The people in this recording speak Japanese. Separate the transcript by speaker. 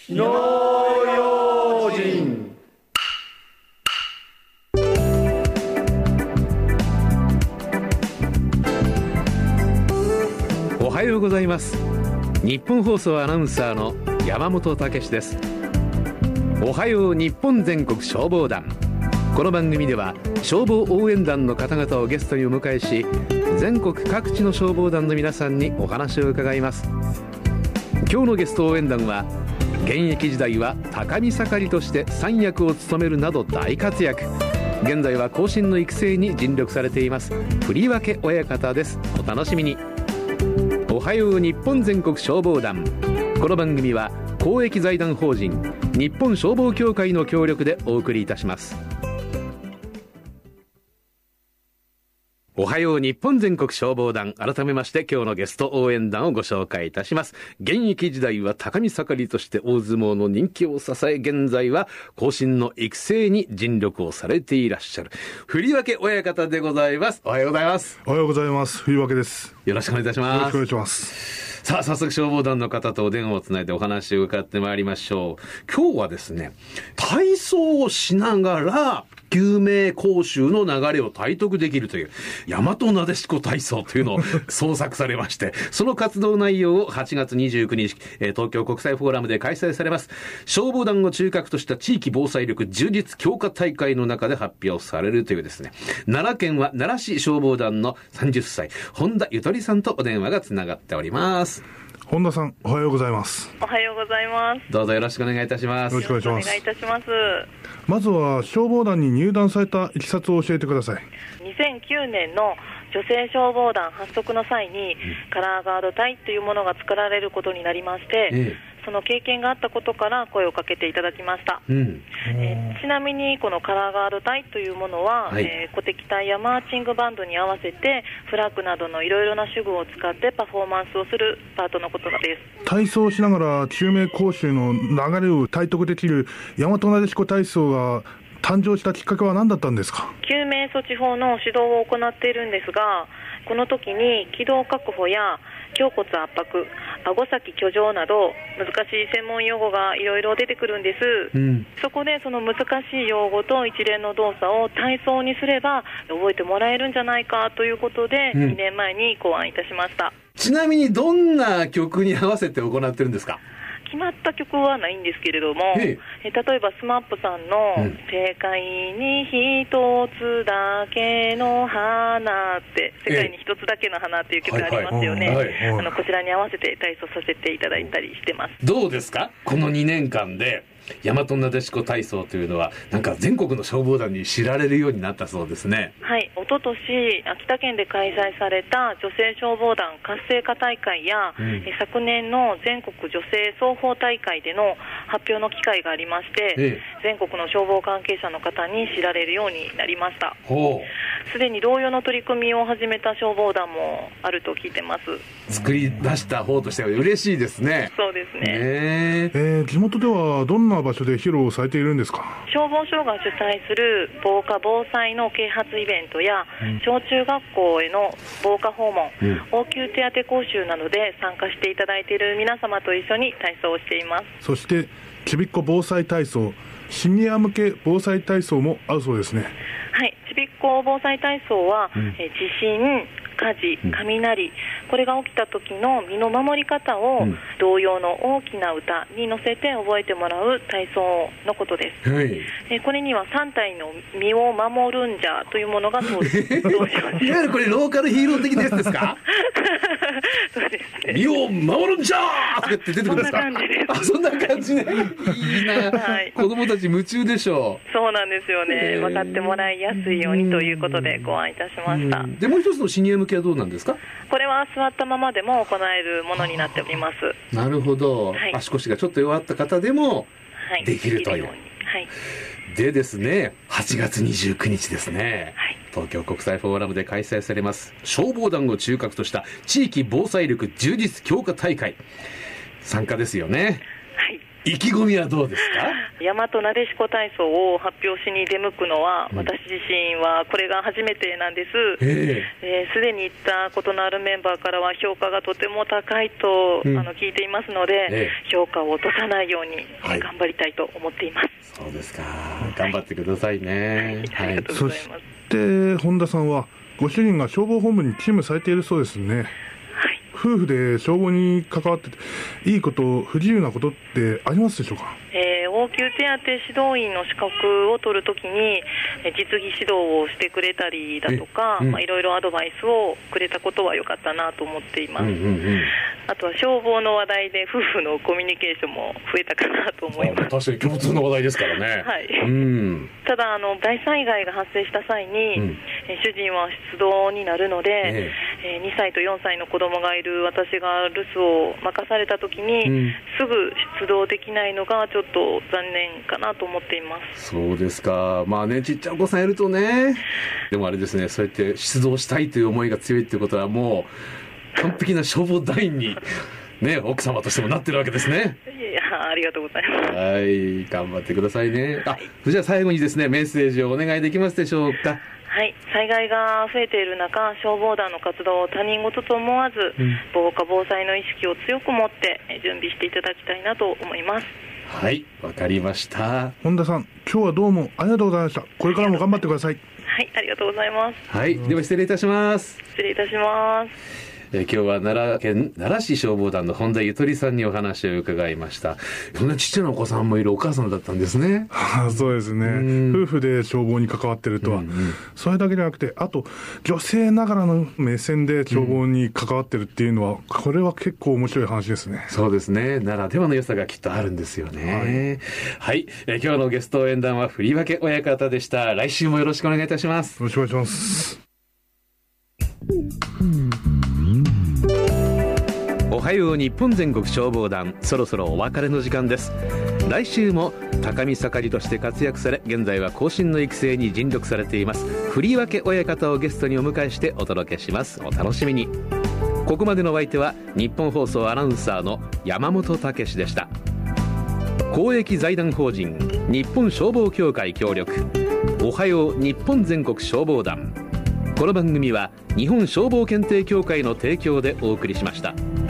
Speaker 1: 火の用心。
Speaker 2: おはようございます。日本放送アナウンサーの山本武史です。おはよう日本全国消防団。この番組では消防応援団の方々をゲストにお迎えし、全国各地の消防団の皆さんにお話を伺います。今日のゲスト応援団は、現役時代は高見盛りとして三役を務めるなど大活躍、現在は後進の育成に尽力されています振り分け親方です。お楽しみに。おはよう日本全国消防団。この番組は公益財団法人日本消防協会の協力でお送りいたします。おはよう日本全国消防団。改めまして今日のゲスト応援団をご紹介いたします。現役時代は高見盛りとして大相撲の人気を支え、現在は後進の育成に尽力をされていらっしゃる振り分け親方でございます。おはようございます。
Speaker 3: おはようございます。振り分けです。
Speaker 2: よろしくお願いいたします。
Speaker 3: よろしくお願いします。
Speaker 2: さあ、早速消防団の方とお電話をつないでお話を伺ってまいりましょう。今日はですね、体操をしながら救命講習の流れを体得できるという大和なでしこ体操というのを創作されまして、その活動内容を8月29日、東京国際フォーラムで開催されます消防団を中核とした地域防災力充実強化大会の中で発表されるというですね、奈良県は奈良市消防団の30歳本田ゆとりさんとお電話がつながっております。
Speaker 3: 本田さん、おはようございます。
Speaker 4: おはようございます。
Speaker 2: どうぞよろしくお願いいたします。
Speaker 3: よろしくお願いします。
Speaker 4: お願いいたします。
Speaker 3: まずは消防団に入団されたいきさつを教えてください。
Speaker 4: 2009年の女性消防団発足の際に、カラーガード隊というものが作られることになりまして、その経験があったことから声をかけていただきました。ちなみにこのカラーガード隊というものは、鼓笛隊やマーチングバンドに合わせてフラッグなどのいろいろな手具を使ってパフォーマンスをするパートのことです。
Speaker 3: 体操をしながら救命講習の流れを体得できる大和なでしこ体操が誕生したきっかけは何だったんですか？
Speaker 4: 救命措置法の指導を行っているんですが、この時に気道確保や胸骨圧迫、顎先挙上など難しい専門用語がいろいろ出てくるんです、そこでその難しい用語と一連の動作を体操にすれば覚えてもらえるんじゃないかということで、2年前に考案いたしました。
Speaker 2: ちなみにどんな曲に合わせて行ってるんですか？
Speaker 4: 決まった曲はないんですけれども、例えばスマップさんの、世界に一つだけの花って、世界に一つだけの花っていう曲がありますよね。こちらに合わせて体操させていただいたりしてます。
Speaker 2: どうですか、この2年間で大和なでしこ体操というのはなんか全国の消防団に知られるようになったそうですね。
Speaker 4: はい、一昨年秋田県で開催された女性消防団活性化大会や、昨年の全国女性双方大会での発表の機会がありまして、全国の消防関係者の方に知られるようになりました。すでに同様の取り組みを始めた消防団もあると聞いてます。
Speaker 2: 作り出した方としては嬉しいですね。
Speaker 4: そうですね。
Speaker 3: 地元ではどんな場所で披露されているんですか？
Speaker 4: 消防署が主催する防火防災の啓発イベントや、小中学校への防火訪問、応急手当講習などで参加していただいている皆様と一緒に体操をしています。
Speaker 3: そしてちびっこ防災体操、シニア向け防災体操もあるそうですね。
Speaker 4: はい、ちびっこ防災体操は、地震、火事、雷、これが起きた時の身の守り方を、童謡の大きな歌に乗せて覚えてもらう体操のことです。これには3体の身を守るんじゃというものが登場します。
Speaker 2: いわゆるこれローカルヒーロー的なやつですか？
Speaker 4: そうですね。
Speaker 2: 身を守るんじゃーとかって出てくるんですか？
Speaker 4: そんな感じです。
Speaker 2: そんな感じね。いいな、子供たち夢中でしょう。
Speaker 4: そうなんですよね。分かってもらいやすいようにということで考案いたしました。
Speaker 2: でもう一つのシニア向けはどうなんですか？
Speaker 4: これは座ったままでも行えるものになっております。
Speaker 2: なるほど、足腰がちょっと弱った方でもできるという、でですね、8月29日ですね、東京国際フォーラムで開催されます消防団を中核とした地域防災力充実強化大会、参加ですよね。 意気込みはどうですか？
Speaker 4: 大和なでしこ体操を発表しに出向くのは、私自身はこれが初めてなんです。すでに行ったことのあるメンバーからは評価がとても高いと、聞いていますので、評価を落とさないように頑張りたいと思っています。
Speaker 2: そうですか。頑張ってくださいね。
Speaker 4: ありがとうございます。
Speaker 3: そして本田さんはご主人が消防本部に勤務されているそうですね。夫婦で消防に関わってていいこと、不自由なことってありますでしょうか？
Speaker 4: 応急手当指導員の資格を取るときに実技指導をしてくれたりだとか、いろいろアドバイスをくれたことは良かったなと思っています。あとは消防の話題で夫婦のコミュニケーションも増えたかなと思います。
Speaker 2: 確かに共通の話題ですからね。
Speaker 4: ただ大災害が発生した際に、主人は出動になるので、2歳と4歳の子供がいる私が留守を任されたときに、すぐ出動できないのがちょっと残念かなと思っています。
Speaker 2: そうですか。まあね、ちっちゃいお子さんいるとね。でもあれですね、そうやって出動したいという思いが強いってことは、もう完璧な消防団員にね、奥様としてもなってるわけですね。
Speaker 4: いや、ありがとうございます。
Speaker 2: はい、頑張ってくださいね。じゃあ最後にですね、メッセージをお願いできますでしょうか？
Speaker 4: はい、災害が増えている中、消防団の活動を他人事と思わず、防火防災の意識を強く持って準備していただきたいなと思います。
Speaker 2: はい、わかりました。
Speaker 3: 本田さん、今日はどうもありがとうございました。これからも頑張ってください。
Speaker 4: はい、ありがとうございます。
Speaker 2: はい、では失礼いたします。
Speaker 4: 失礼いたします。
Speaker 2: 今日は奈良県奈良市消防団の本田ゆとりさんにお話を伺いました。そんなちっちゃなお子さんもいるお母さんだったんですね。
Speaker 3: そうですね。夫婦で消防に関わってるとは、それだけじゃなくて、あと女性ながらの目線で消防に関わってるっていうのは、これは結構面白い話ですね。
Speaker 2: そうですね。ならではの良さがきっとあるんですよね。はい、今日のゲスト応援団は振り分け親方でした。来週もよろしくお願いいたします。
Speaker 3: よろしくお願いします。
Speaker 2: おはよう日本全国消防団、そろそろお別れの時間です。来週も高見盛りとして活躍され、現在は後進の育成に尽力されています振り分け親方をゲストにお迎えしてお届けします。お楽しみに。ここまでのお相手は日本放送アナウンサーの山本武史でした。公益財団法人日本消防協会協力、おはよう日本全国消防団。この番組は日本消防検定協会の提供でお送りしました。